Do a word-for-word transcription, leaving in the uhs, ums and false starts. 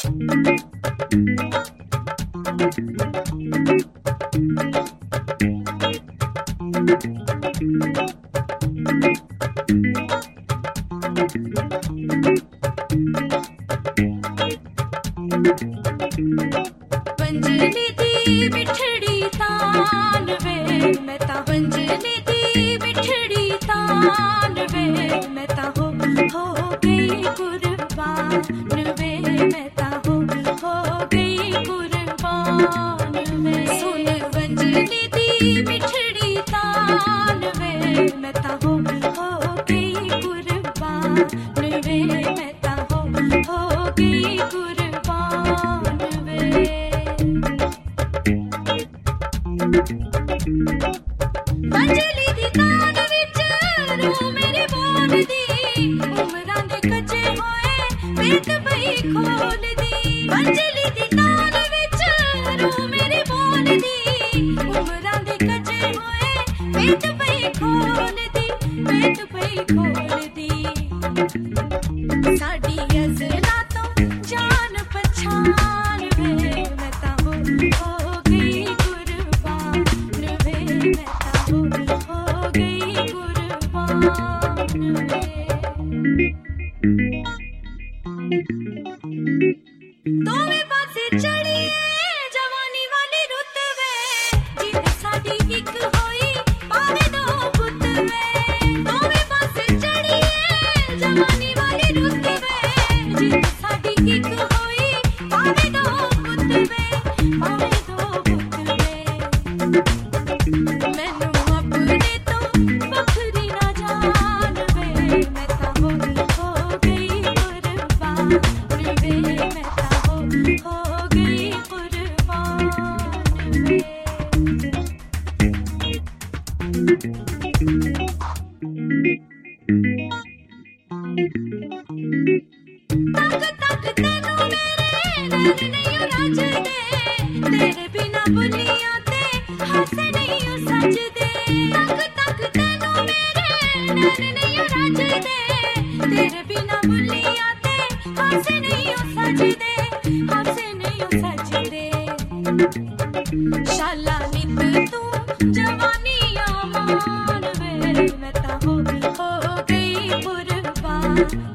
पंजली दी बिछड़ी तान वे मैं ता पंजली दी बिछड़ी तान वे मैं ता हो हो गई कुर्बान वे मैं ता हो हो गई कुर्बान वे सुन पंजली दी बिछड़ी तान वे मैं ता हो हो गई कुर्बान वे मैं ता हो हो गई कुर्बान वे पंजली दी तान विच रू मेरी बोल दी उमरां दे कच्चे होए पेट पई खोल दी पंजली दी तान विच रू मेरी बोल दी उमरां दे कच्चे होए पेट पई खोल दी पेट पई खोल दी साडी अज़ला तो जान पहचान वे मैं ता हो हो गई कुर्बान वे मैं ता हो हो गई कुर्बान वे दोवें पासे चढ़िए जवानी वाली रुत वे जिथे साडी इक होई पावे दो पुत वे दोवें पासे चढ़िए जवानी वाली रुत वे जिथे साडी इक होई पावे दो पुत वे पावे दो पुत वे मैनू अपने तो बखरी ना जान वे मैं ता हो हो गई कुर्बान वे मैं ता हो हो गई कुर्बान वे तक तक तेनू मेरे नैन नहीं रजदे तेरे बिना बुलियां ते हंसे नहीं सजदे तक तक तेनू मेरे नैन नहीं रजदे तेरे बिना बुलियां ते हंसे नहीं सजदे हंसे नहीं सजदे शाला नित तू जवानी आमान वे मैं ता हो हो गई कुर्बान